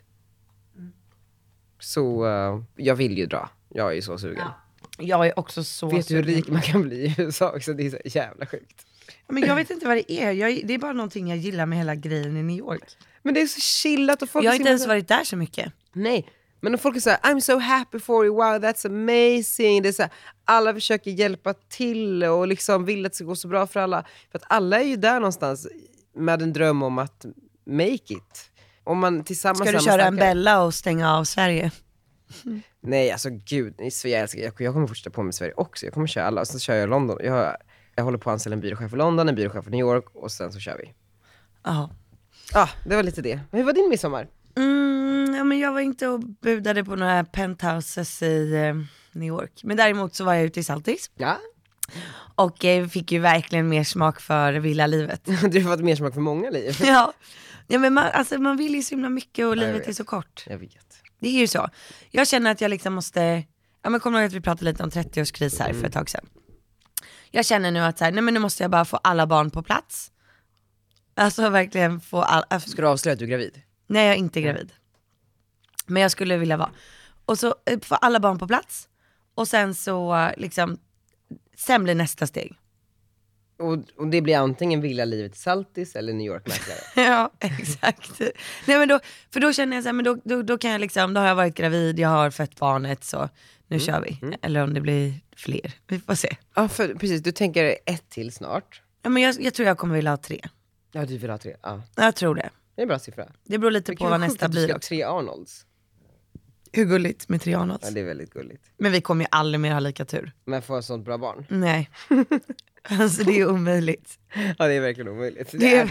Så jag vill ju dra. Jag är ju så sugen. Ja. Jag är också så Vet du hur rik man kan bli i USA också? Det är så jävla sjukt. Men jag vet inte vad det är. Det är bara någonting jag gillar med hela grejen i New York. Men det är så chillat och folk... Jag har inte ens varit där så mycket. Nej, men folk är såhär, I'm so happy for you, wow that's amazing. Det är så här, alla försöker hjälpa till och liksom vill att det ska gå så bra för alla. För att alla är ju där någonstans med en dröm om att make it. Om man tillsammans... Ska du köra en Bella och stänga av Sverige? Nej, alltså gud, i Sverige, jag kommer fortsätta på med Sverige också. Jag kommer köra alla, och sen kör jag London. Jag håller på att anställa en byråchef i London, en byråchef i New York, och sen så kör vi. Ja. Ja, det var lite det. Men hur var din midsommar? Ja, men jag var inte och budade på några penthouses i New York. Men däremot så var jag ute i Saltis. Ja. Och fick ju verkligen mer smak för villalivet. Du har fått mer smak för många liv. Ja men man vill ju så himla mycket och livet är så kort. Jag vet. Det är ju så. Jag känner att jag liksom måste, men kommer ihåg att vi pratade lite om 30-årskris här för ett tag sedan. Jag känner nu att så här, nej men nu måste jag bara få alla barn på plats. Alltså verkligen få Ska du avslöja att du är gravid? Nej, jag är inte gravid. Men jag skulle vilja vara. Och så få alla barn på plats. Och sen så liksom, sen blir nästa steg. Och det blir antingen villalivet i Saltis eller New York-mäklare. Ja, exakt. Nej men då känner jag så här, men då kan jag liksom, då har jag varit gravid, jag har fött barnet, så nu kör vi. Eller om det blir fler, vi får se. Ja, för precis, du tänker ett till snart. Ja men jag tror jag kommer vilja ha 3. Ja, du vill ha 3, ja. Jag tror det. Det är en bra siffra. Det beror lite på vad nästa blir också. också. 3 Arnolds. Hur gulligt med 3 Arnolds. Ja, det är väldigt gulligt. Men vi kommer ju aldrig mer ha lika tur. Men få ett sånt bra barn. Nej. Alltså det är omöjligt. Ja, det är verkligen omöjligt.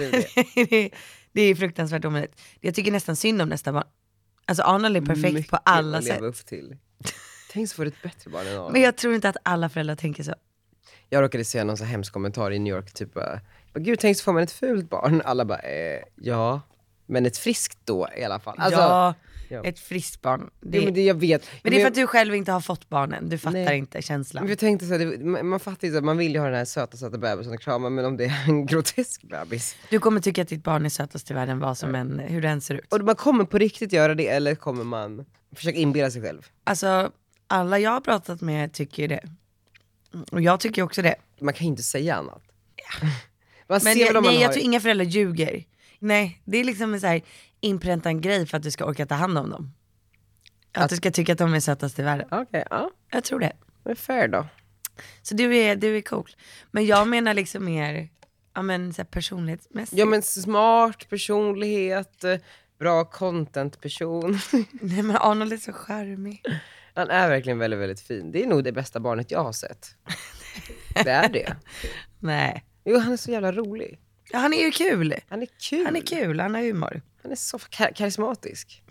Det är fruktansvärt omöjligt. Jag tycker nästan synd om nästa barn. Alltså Arnold är perfekt mycket på alla att leva sätt. upp till. Tänk så får du ett bättre barn än Arnold. Men jag tror inte att alla föräldrar tänker så. Jag råkade se någon så hemsk kommentar i New York, typ gud, tänk så får man ett fult barn. Alla bara, ja, men ett friskt då i alla fall. Alltså, ja, ja. ett friskt barn. Jo, men det jag vet. Men det är för att du själv inte har fått barnen. Du fattar inte känslan. Men jag tänkte så här, man fattar ju så att man vill ju ha den här söta bebisen och krama, men om det är en grotesk bebis. Du kommer tycka att ditt barn är sötast i världen, vad som än, hur den ser ut. Och man kommer på riktigt göra det, eller kommer man försöka inbilla sig själv? Alltså, alla jag har pratat med tycker ju det. Och jag tycker också det. Man kan ju inte säga annat. Ja. Man Men ser väl om man jag har... tror inga föräldrar ljuger. Nej, det är liksom en så här inpräntan grej för att du ska orka ta hand om dem. Att du ska tycka att de är sötast i världen. Okej, ja. Jag tror det. Men fair då. Så du är cool. Men jag menar liksom mer, ja men så här personlighetsmässigt. Ja, men smart personlighet, bra content-person. Nej men Arnold är så charmig. Han är verkligen väldigt, väldigt fin. Det är nog det bästa barnet jag har sett. Det är det. Nej. Jo, han är så jävla rolig. Ja, han är ju kul. Han är kul. Han är kul, han har humor. Han är så karismatisk.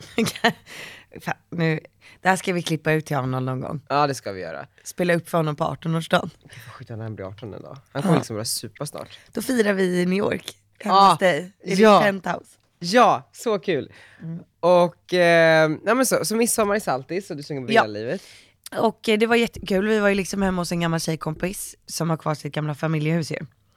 Fan, nu, det här ska vi klippa ut till Arnold någon gång. Ja, det ska vi göra. Spela upp för honom på 18-årsdagen. Skit, han blir 18 en dag. Han kommer liksom vara super snart. Då firar vi i New York. Hemma hos dig. I ditt penthouse. Ja, så kul. Och ja, men så midsommar i Saltis och du sjunger Villalivet. Och det var jättekul. Vi var ju liksom hemma hos en gammal tjejkompis som har kvar sitt gamla familjehus ju.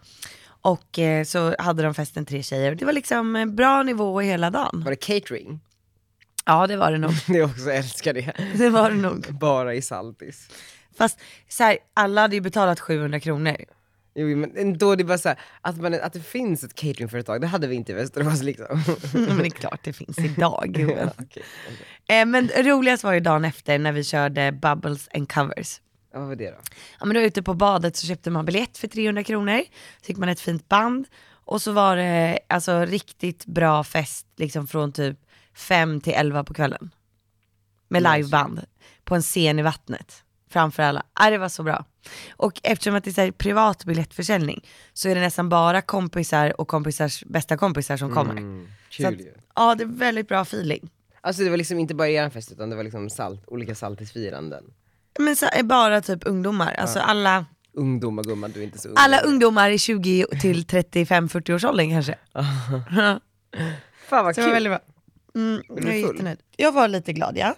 Och så hade de festen 3 tjejer. Det var liksom bra nivå hela dagen. Var det catering? Ja, det var det nog. Det också älskar det. Det var det nog. Bara i Saltis. Fast så här, alla hade ju betalat 700 kronor. Jo, men ändå det är bara så här, att det finns ett cateringföretag, det hade vi inte i Västerås liksom. Men det är klart det finns idag. Ja, okay. Men roligast var ju dagen efter när vi körde Bubbles and Covers. Ja, vad var det då? Ja, men då ute på badet så köpte man biljett för 300 kronor. Så fick man ett fint band. Och så var det alltså riktigt bra fest liksom från typ 5 till 11 på kvällen. Med liveband på en scen i vattnet. Framför alla. Det var så bra. Och eftersom att det är så här privat biljettförsäljning så är det nästan bara kompisar och kompisars bästa kompisar som kommer. Kul så att, ju. ja, det är väldigt bra feeling. Alltså det var liksom inte bara er fest utan det var liksom olika saltisfiranden. Men så är bara typ ungdomar. Alltså alla... Ungdomar, gumman, du är inte så ung. Alla ungdomar i 20 till 35-40 års åldern kanske. Fan vad Så kul. det var väldigt bra. Jag är full? jättenöjd. Jag var lite glad, ja.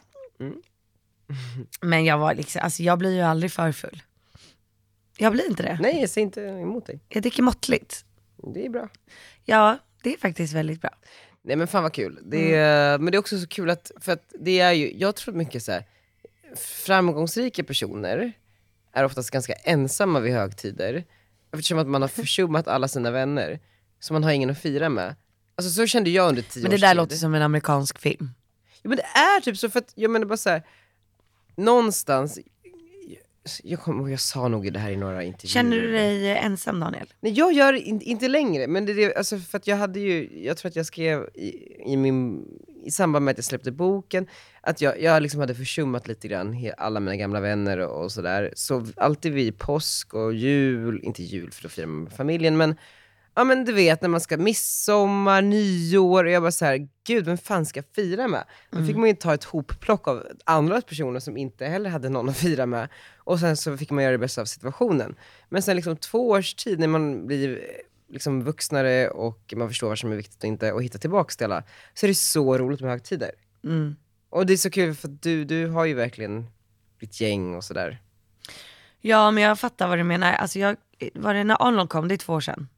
Men jag var liksom, alltså jag blir ju aldrig för full. Jag blir inte det. Nej, jag säger inte emot dig. Jag dricker måttligt. Det är bra. Ja, det är faktiskt väldigt bra. Nej men fan vad kul. Men det är också så kul att, för att det är ju, jag tror mycket så här, framgångsrika personer är oftast ganska ensamma vid högtider. Eftersom att man har försummat alla sina vänner. Så man har ingen att fira med. Alltså så kände jag under 10 års tid. Men det där låter som en amerikansk film. Ja men det är typ så, för att jag menar bara så här, någonstans, jag sa nog det här i några intervjuer. Känner du dig ensam, Daniel? Nej, jag gör inte längre, men det alltså för att jag tror att jag skrev i samband med att jag släppte boken att jag liksom hade försummat lite grann alla mina gamla vänner och sådär. Så alltid vid påsk och jul, inte jul för då firar man med familjen, men ja men du vet när man ska midsommar, nyår, och jag bara så här, gud, vem fan ska fira med? Då fick man ju ta ett hopplock av andra personer som inte heller hade någon att fira med. Och sen så fick man göra det bästa av situationen. Men sen liksom 2 års tid när man blir liksom vuxnare och man förstår vad som är viktigt och inte, och hitta tillbaka till alla, så är det så roligt med högtider. Och det är så kul för att du har ju verkligen ditt gäng och sådär. Ja, men jag fattar vad du menar. Alltså var det när Arnold kom, det är 2 år sedan.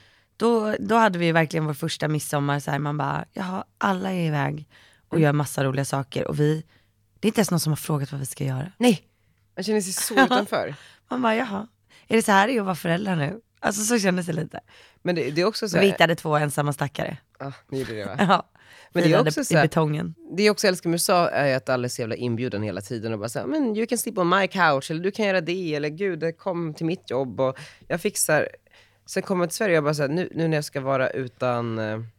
Då hade vi verkligen vår första midsommar så här, man bara, jaha, alla är iväg och gör massa roliga saker och det är inte ens någon som har frågat vad vi ska göra. Nej, man känner sig så utanför. Man bara, jaha, är det så här att vara förälder nu? Alltså så kändes det lite. Men det är också så här, vi hittade 2 ensamma stackare. Ja, ni gjorde det va? Ja, men det är också så i här, betongen. det jag också älskar med USA är att alla är så jävla inbjuden hela tiden och bara såhär, men you can sleep on my couch, eller du kan göra det, eller gud, kom till mitt jobb och jag fixar. Sen kommer jag till Sverige och jag bara såhär, nu när jag ska vara utan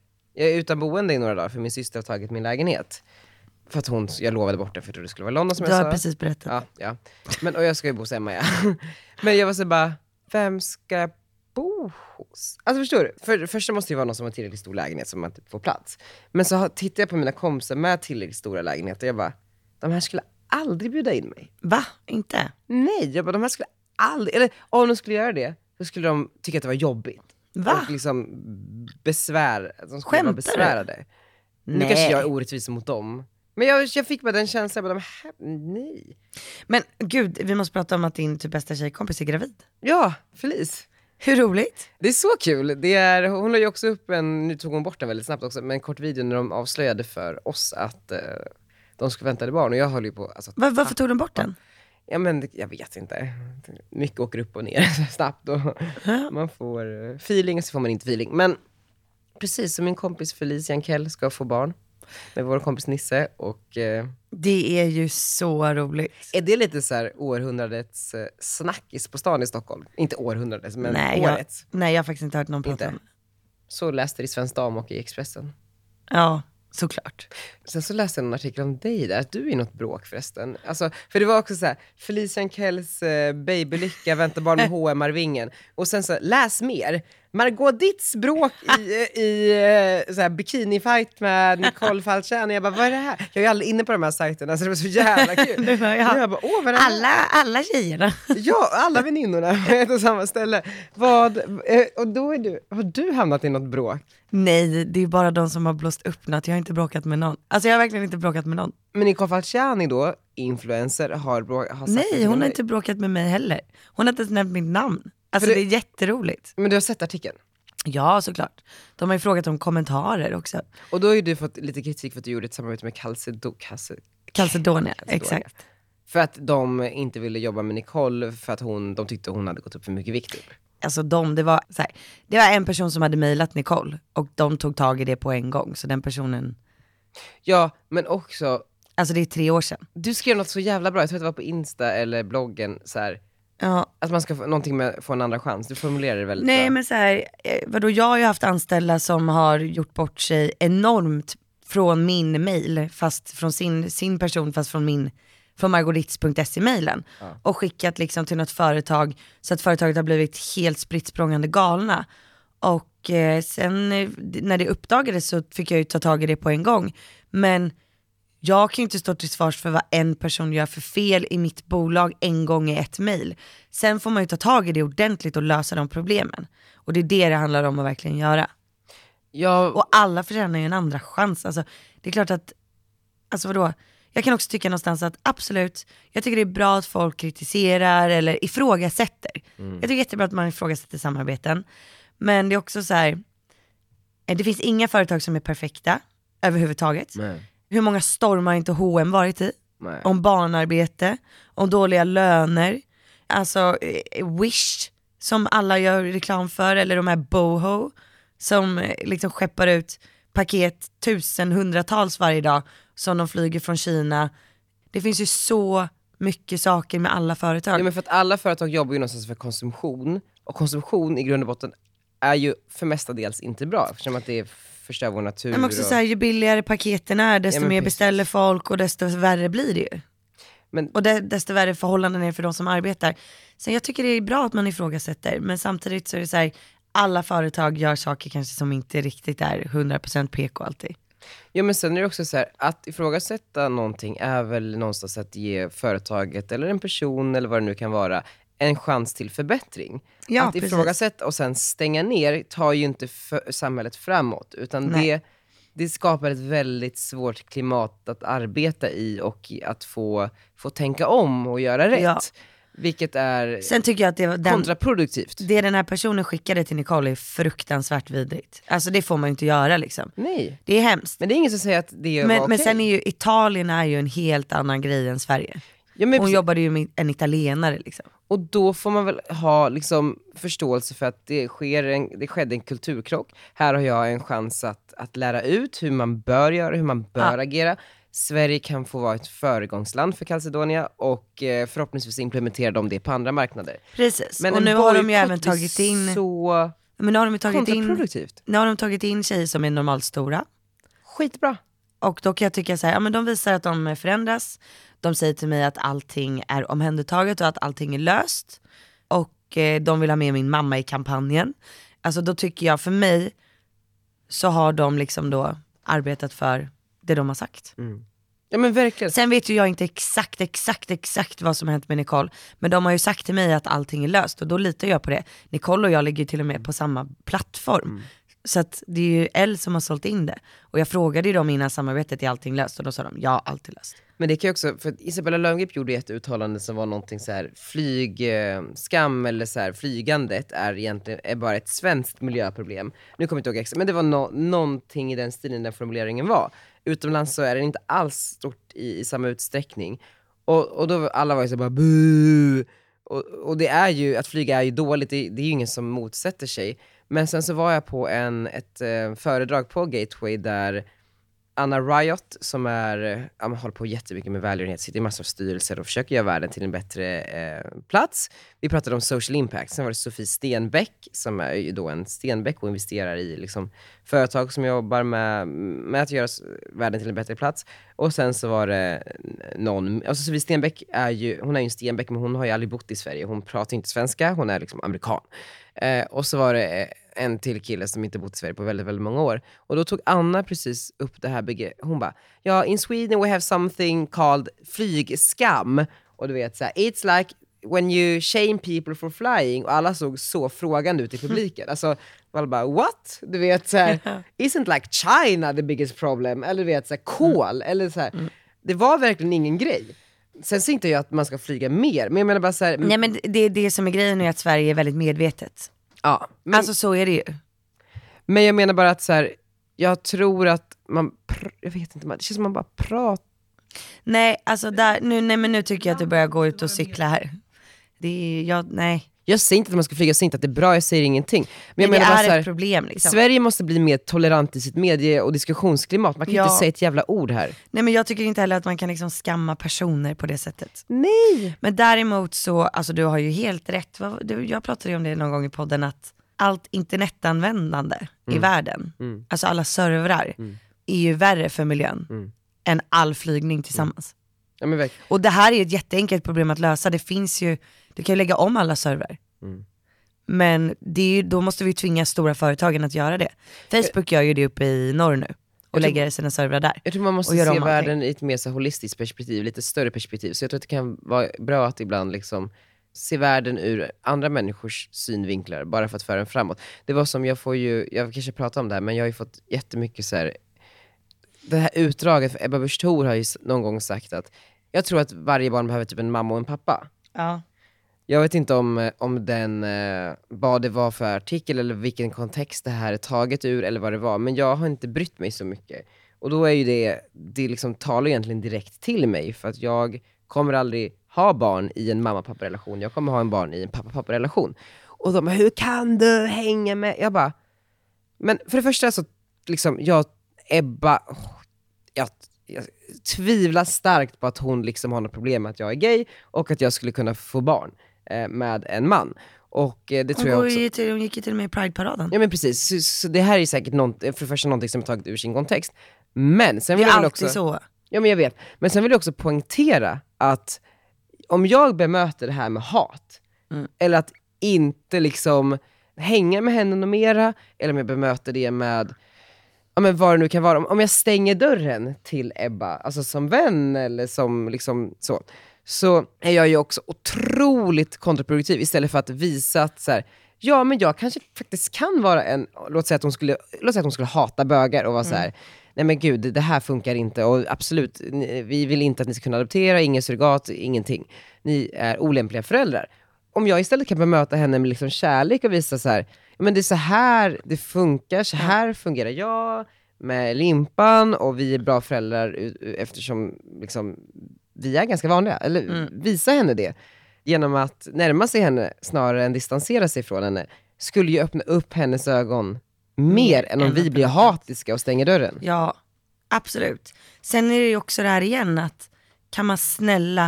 boende i några dagar, för min syster har tagit min lägenhet. För att jag lovade bort det för att det skulle vara London som du jag sa. Du har precis berättat. Ja. Men, och jag ska ju bo hos Emma, ja. Men jag var så bara, vem ska jag bo hos? Alltså förstår du? För det första måste det vara någon som har tillräckligt stor lägenhet som man typ får plats. Men så tittar jag på mina kompisar med tillräckligt stora lägenheter och jag bara, de här skulle aldrig bjuda in mig. Va? Inte? Nej, jag bara, de här skulle aldrig, eller om de skulle göra det, så skulle de tycka att det var jobbigt. Va? Och liksom de skulle Skämtar vara besvärade. Nu Nej. kanske jag är orättvis mot dem. Men jag fick bara den känslan, jag bara, nej. Men gud, vi måste prata om att din typ bästa tjejkompis är gravid. Ja, Felice. Hur roligt? Det är så kul. Hon la ju också upp nu tog hon bort den väldigt snabbt också, men en kort video när de avslöjade för oss att de skulle vänta barn, och jag höll ju på alltså, Varför tog de bort den? Ja men jag vet inte. Mycket åker upp och ner snabbt och man får feeling och så får man inte feeling. Men precis som min kompis Felice Jankell ska få barn med vår kompis Nisse och det är ju så roligt. Är det lite så här århundradets snackis på stan i Stockholm? Inte århundradets, men årets. Nej, jag har faktiskt inte hört någon prata om det. Så läste det i Svensk Dam och i Expressen. Ja, såklart. Sen så läste jag en artikel om dig där, att du är något bråk förresten. Alltså, för det var också så här, Felice Jankells babylycka, väntar barn med H&M-arvingen. Och sen så, läs mer. Margot Ditts bråk i så här, bikini-fight med Nicole Falciani. Jag bara, vad är det här? Jag är ju aldrig inne på de här sajterna, så det var så jävla kul. Jag bara, vad är det här? Alla tjejerna. Ja, alla väninnorna på ett och samma ställe. Och då har du hamnat i något bråk? Nej, det är bara de som har blåst upp något. Jag har inte bråkat med någon. Alltså jag har verkligen inte bråkat med någon. Men Nicole Falciani då, influencer, har sagt... Nej, hon har inte bråkat med mig heller. Hon har inte ens nämnt mitt namn. Alltså det är jätteroligt. Men du har sett artikeln? Ja, såklart. De har ju frågat om kommentarer också. Och då har ju du fått lite kritik för att du gjorde ett samarbete med Calcedonia, exakt. För att de inte ville jobba med Nicole för att de tyckte hon hade gått upp för mycket vikt typ. Alltså det var så här, det var en person som hade mejlat Nicole och de tog tag i det på en gång. Så den personen... Ja, men också... Alltså det är 3 år sedan. Du skrev något så jävla bra, jag tror att det var på Insta eller bloggen så här. Ja. Att man ska få någonting med få en andra chans. Du formulerar det väldigt bra. Nej men så här, vadå, jag har ju haft anställda som har gjort bort sig enormt från min mail, fast från sin person, fast från margodits.se-mailen. Ja. Och skickat liksom till något företag så att företaget har blivit helt spritt språngande galna. Och sen när det uppdagades så fick jag ju ta tag i det på en gång. Men jag kan ju inte stå till svars för vad en person gör för fel i mitt bolag en gång i ett mejl. Sen får man ju ta tag i det ordentligt och lösa de problemen. Och det är det handlar om att verkligen göra. Ja. Och alla förtjänar ju en andra chans. Alltså, det är klart att, alltså vadå? Jag kan också tycka någonstans att absolut, jag tycker det är bra att folk kritiserar eller ifrågasätter. Jag tycker det är jättebra att man ifrågasätter samarbeten. Men det är också så här, det finns inga företag som är perfekta överhuvudtaget. Nej. Hur många stormar inte H&M varit i? Nej. Om barnarbete, om dåliga löner. Alltså Wish som alla gör reklam för, eller de här Boho som liksom skeppar ut paket 1000-hundratals varje dag som de flyger från Kina. Det finns ju så mycket saker med alla företag. Ja, men för att alla företag jobbar ju någonstans för konsumtion, och konsumtion i grund och botten är ju för mestadels inte bra, eftersom att det förstör vår natur. Men också så här, ju billigare paketen är, desto mer beställer folk och desto värre blir det ju. Och desto värre förhållanden är för de som arbetar. Så jag tycker det är bra att man ifrågasätter, men samtidigt så är det så här, alla företag gör saker kanske som inte riktigt är 100% PK alltid. Ja, men sen är det också så här, att ifrågasätta någonting är väl någonstans att ge företaget eller en person eller vad det nu kan vara en chans till förbättring. Ja, att precis. ifrågasätta och sen stänga ner tar ju inte samhället framåt, utan det skapar ett väldigt svårt klimat att arbeta i och att få tänka om och göra rätt. Ja. Vilket är Sen tycker jag att det kontraproduktivt. det den här personen skickade till Nicole är fruktansvärt vidrigt. Alltså det får man ju inte göra liksom. Nej. Det är hemskt. Men det är ingen som säger att det är Men okej. sen är ju Italien är ju en helt annan grej än Sverige. Ja, men Hon precis. jobbade ju med en italienare liksom. Och då får man väl ha liksom förståelse för att det skedde en kulturkrock. Här har jag en chans att lära ut hur man bör göra, hur man bör agera. Sverige kan få vara ett föregångsland för Calzedonia och förhoppningsvis implementera de det på andra marknader. Precis, Men och en nu har de ju bojkott även tagit blir in så men nu har de ju tagit in, kontraproduktivt. nu har de tagit in tjejer som är normalt stora. Skitbra. Och då kan jag tycka så här, ja men de visar att de förändras. De säger till mig att allting är omhändertaget och att allting är löst. Och de vill ha med min mamma i kampanjen. Alltså då tycker jag, för mig så har de liksom då arbetat för det de har sagt. Ja, men verkligen. Sen vet ju jag inte exakt vad som har hänt med Nicole. Men de har ju sagt till mig att allting är löst och då litar jag på det. Nicole och jag ligger till och med på samma plattform. Så att det är ju Elle som har sålt in det. Och jag frågade ju dem innan samarbetet, är allting löst? Och då sa de, ja, allt är löst. Men det kan ju också, för Isabella Löwengrip gjorde ett uttalande som var någonting så här, flygskam eller så här, flygandet är bara ett svenskt miljöproblem. Nu kommer jag inte ihåg exakt, men det var någonting i den stilen den formuleringen var. Utomlands så är det inte alls stort i samma utsträckning. Och då alla var ju så bara buh! Och det är ju, att flyga är ju dåligt, det är ju ingen som motsätter sig. Men sen så var jag på ett föredrag på Gateway där Anna Riot, som håller på jättemycket med välgörenhet, sitter i massor av styrelser och försöker göra världen till en bättre plats. Vi pratade om social impact. Sen var det Sofie Stenbeck, som är ju då en Stenbeck och investerar i liksom företag som jobbar med att göra världen till en bättre plats. Och sen så var det alltså Sofie Stenbeck hon är ju en Stenbeck, men hon har ju aldrig bott i Sverige. Hon pratar inte svenska, hon är liksom amerikan. Och så var det en till kille som inte bott i Sverige på väldigt, väldigt många år. Och då tog Anna precis upp det här begreppet. Hon bara, ja, in Sweden we have something called flygskam. Och du vet såhär, it's like when you shame people for flying. Och alla såg så frågande ut i publiken. Alltså, man bara, what? Du vet såhär, isn't like China the biggest problem? Eller du vet såhär, kol. Eller såhär, det var verkligen ingen grej. Sen ser inte jag att man ska flyga mer, men jag menar bara så här. Nej, men det som är grejen är att Sverige är väldigt medvetet. Ja, men, Alltså så är det ju. men jag menar bara att så här, jag tror att jag vet inte, det känns som man bara pratar. Nej, alltså nu tycker jag att du börjar gå ut och cykla här. Nej. Jag säger inte att man ska flyga, jag säger inte att det är bra, jag säger ingenting. Men jag det menar bara är så här, ett problem liksom. Sverige måste bli mer tolerant i sitt medie- och diskussionsklimat. Man kan inte säga ett jävla ord här. Nej, men jag tycker inte heller att man kan liksom skamma personer på det sättet. Nej! Men däremot så, alltså du har ju helt rätt. Jag pratade ju om det någon gång i podden, att allt internetanvändande i världen, alltså alla servrar, är ju värre för miljön än all flygning tillsammans. Ja, men och det här är ett jätteenkelt problem att lösa. Det finns ju, du kan ju lägga om alla servrar. Men då måste vi tvinga stora företagen att göra det. Facebook gör ju det uppe i norr nu och lägger sina servrar där. Jag tror man måste se världen i ett mer så holistiskt perspektiv, lite större perspektiv. Så jag tror att det kan vara bra att ibland liksom se världen ur andra människors synvinklar, bara för att föra den framåt. Det var som, jag kanske pratar om det här, men jag har ju fått jättemycket så här, det här utdraget, för Ebba Busch Thor har ju någon gång sagt att jag tror att varje barn behöver typ en mamma och en pappa. Ja. Jag vet inte om den, vad det var för artikel eller vilken kontext det här är taget ur eller vad det var, men jag har inte brytt mig så mycket. Och då är ju det liksom talar egentligen direkt till mig, för att jag kommer aldrig ha barn i en mamma-pappa-relation. Jag kommer ha en barn i en pappa-pappa-relation. Och de hur kan du hänga med? Jag bara, men för det första så liksom, jag tvivlar starkt på att hon liksom har något problem med att jag är gay och att jag skulle kunna få barn med en man. Och det tror jag också. Hon gick ju till och med i Pride-paraden. Ja, men precis, så det här är säkert för det första någonting som är taget ur sin kontext. Men sen det vill är jag väl alltid också, så. ja, men jag vet. Men sen vill jag också poängtera att om jag bemöter det här med hat, eller att inte liksom hänga med henne och mera, eller om jag bemöter det med ja, men vad det nu kan vara, om jag stänger dörren till Ebba, alltså som vän eller som liksom så är jag ju också otroligt kontraproduktiv istället för att visa att så här, ja men jag kanske faktiskt kan vara låt säga att hon skulle hata bögar och vara så här, nej men gud, det här funkar inte och absolut, vi vill inte att ni ska kunna adoptera, ingen surrogat, ingenting. Ni är olämpliga föräldrar. Om jag istället kan bemöta henne med liksom kärlek och visa så här, men det är så här det funkar, så här fungerar jag med Limpan och vi är bra föräldrar eftersom liksom, vi är ganska vanliga, eller visa henne det genom att närma sig henne snarare än distansera sig från henne, skulle ju öppna upp hennes ögon mer än om vi blir hatiska och stänger dörren. Ja, absolut. Sen är det ju också det här igen att kan man snälla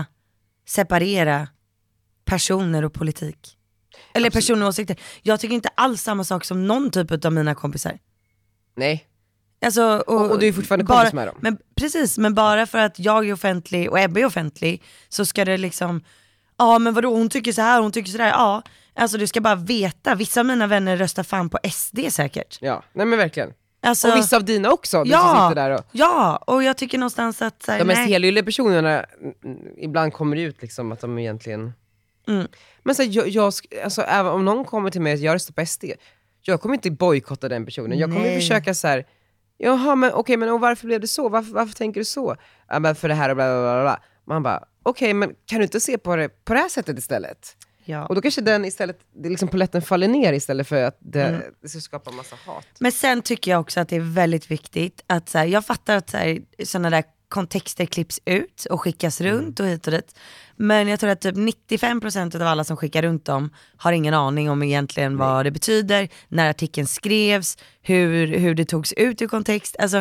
separera personer och politik? Eller personer och åsikter. Jag tycker inte alls samma sak som någon typ av mina kompisar. Nej. Alltså, och du är fortfarande kompis med dem. Men, precis, men bara för att jag är offentlig och Ebba är offentlig så ska det liksom, ja men vadå, hon tycker så här, hon tycker så där. Ja, alltså du ska bara veta, vissa av mina vänner röstar fan på SD säkert. Ja, nej men verkligen. Alltså, och vissa av dina också, du ja, som sitter där och... Ja, och jag tycker någonstans att så här, de mest helylle personerna ibland kommer ut liksom att de egentligen... Men så här, jag alltså, även om någon kommer till mig att jag röstar på SD, jag kommer inte bojkotta den personen. Jag kommer försöka så här, jaha men okej, men och varför blev det så? Varför tänker du så? Ja, men för det här och bla bla bla. Man bara, okej, men kan du inte se på det här sättet istället? Ja. Och då kanske den istället, det liksom polletten faller ner istället för att det ska skapa massa hat. Men sen tycker jag också att det är väldigt viktigt att så här, jag fattar att sådana där kontexter klipps ut och skickas runt och hit och dit. Men jag tror att typ 95% av alla som skickar runt dem har ingen aning om egentligen vad det betyder, när artikeln skrevs, hur det togs ut ur kontext. Alltså,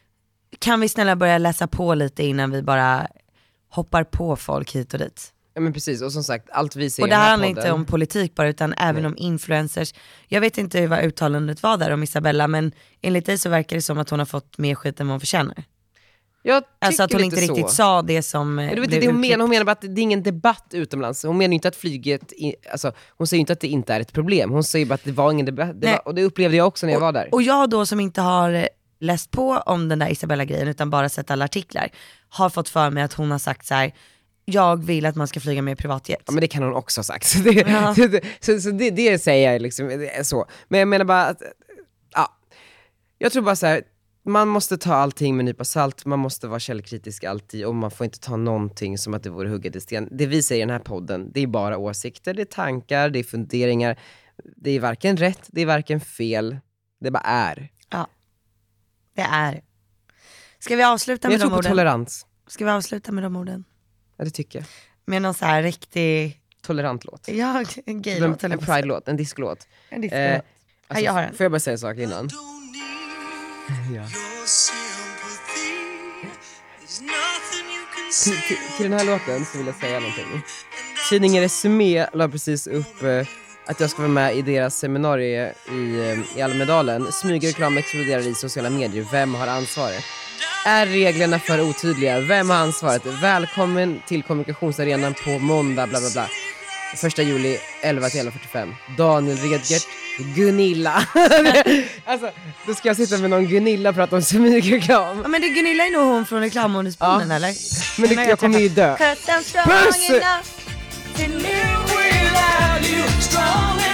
kan vi snälla börja läsa på lite innan vi bara hoppar på folk hit och dit? Ja men precis, och som sagt, allt vi ser. Och det här handlar inte om politik bara, utan även om influencers. Jag vet inte vad uttalandet var där om Isabella, men enligt dig så verkar det som att hon har fått mer skit än vad hon förtjänar. Jag alltså att hon inte så. Riktigt sa det som det vet det hon menar bara att det är ingen debatt utomlands. Hon menar inte att flyget, alltså, hon säger inte att det inte är ett problem. Hon säger bara att det var ingen debatt. Och det upplevde jag också när jag var där. Och jag då som inte har läst på om den där Isabella-grejen utan bara sett alla artiklar, har fått för mig att hon har sagt så här: jag vill att man ska flyga med privatjet. Ja men det kan hon också ha sagt. Så det säger jag liksom så. Men jag menar bara att, ja, jag tror bara så här, man måste ta allting med en nypa salt, man måste vara källkritisk alltid och man får inte ta någonting som att det vore hugget i sten. Det vi säger i den här podden, det är bara åsikter, det är tankar, det är funderingar. Det är varken rätt, det är varken fel, det bara är. Ja, det är. Ska vi avsluta med de orden? Jag tror på tolerans. Ska vi avsluta med de orden? Ja, det tycker jag. Med någon så här riktig... Tolerant låt. Ja, en gay-låt. En pride-låt, en disco-låt. En disco-låt. Alltså, jag har en. Får jag bara säga en sak innan? Ja. Till den här låten så vill jag säga någonting. Tidningen Resumé la precis upp att jag ska vara med i deras seminarium i Almedalen. Smygreklam exploderar i sociala medier. Vem har ansvaret? Är reglerna för otydliga? Vem har ansvaret? Välkommen till kommunikationsarenan på måndag, bla bla bla. 1 juli 11-11:45. Daniel Redgert, Gunilla. Alltså, då ska jag sitta med någon Gunilla och prata om smygreklam. Ja, men det Gunilla är nog hon från reklammålsbonden, ja. eller? Men jag kommer ju dö. Puss!